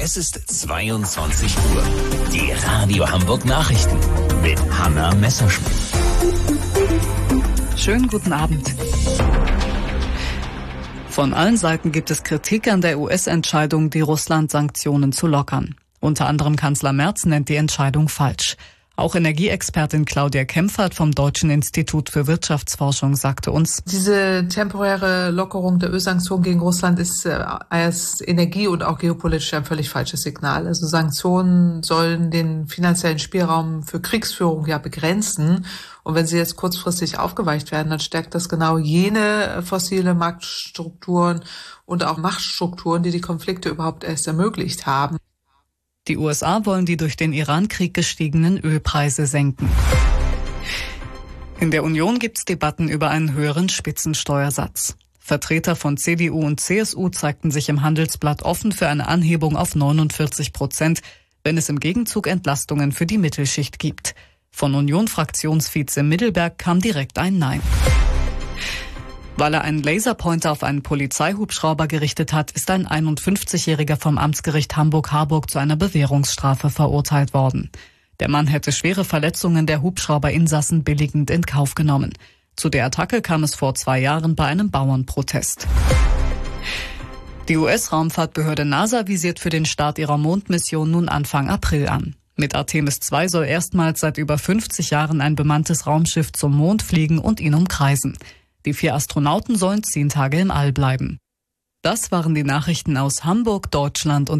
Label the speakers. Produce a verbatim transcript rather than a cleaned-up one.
Speaker 1: Es ist zweiundzwanzig Uhr. Die Radio Hamburg Nachrichten mit Hanna Messerschmidt.
Speaker 2: Schönen guten Abend. Von allen Seiten gibt es Kritik an der U S-Entscheidung, die Russland-Sanktionen zu lockern. Unter anderem Kanzler Merz nennt die Entscheidung falsch. Auch Energieexpertin Claudia Kempfert vom Deutschen Institut für Wirtschaftsforschung sagte uns:
Speaker 3: Diese temporäre Lockerung der Ölsanktionen gegen Russland ist äh, als energie- und auch geopolitisch ein völlig falsches Signal. Also Sanktionen sollen den finanziellen Spielraum für Kriegsführung ja begrenzen. Und wenn sie jetzt kurzfristig aufgeweicht werden, dann stärkt das genau jene fossile Marktstrukturen und auch Machtstrukturen, die die Konflikte überhaupt erst ermöglicht haben.
Speaker 2: Die U S A wollen die durch den Iran-Krieg gestiegenen Ölpreise senken. In der Union gibt es Debatten über einen höheren Spitzensteuersatz. Vertreter von C D U und C S U zeigten sich im Handelsblatt offen für eine Anhebung auf neunundvierzig Prozent, wenn es im Gegenzug Entlastungen für die Mittelschicht gibt. Von Union-Fraktionsvize Middelberg kam direkt ein Nein. Weil er einen Laserpointer auf einen Polizeihubschrauber gerichtet hat, ist ein einundfünfzigjähriger vom Amtsgericht Hamburg-Harburg zu einer Bewährungsstrafe verurteilt worden. Der Mann hätte schwere Verletzungen der Hubschrauberinsassen billigend in Kauf genommen. Zu der Attacke kam es vor zwei Jahren bei einem Bauernprotest. Die U S-Raumfahrtbehörde NASA visiert für den Start ihrer Mondmission nun Anfang April an. Mit Artemis zwei soll erstmals seit über fünfzig Jahren ein bemanntes Raumschiff zum Mond fliegen und ihn umkreisen. Die vier Astronauten sollen zehn Tage im All bleiben. Das waren die Nachrichten aus Hamburg, Deutschland und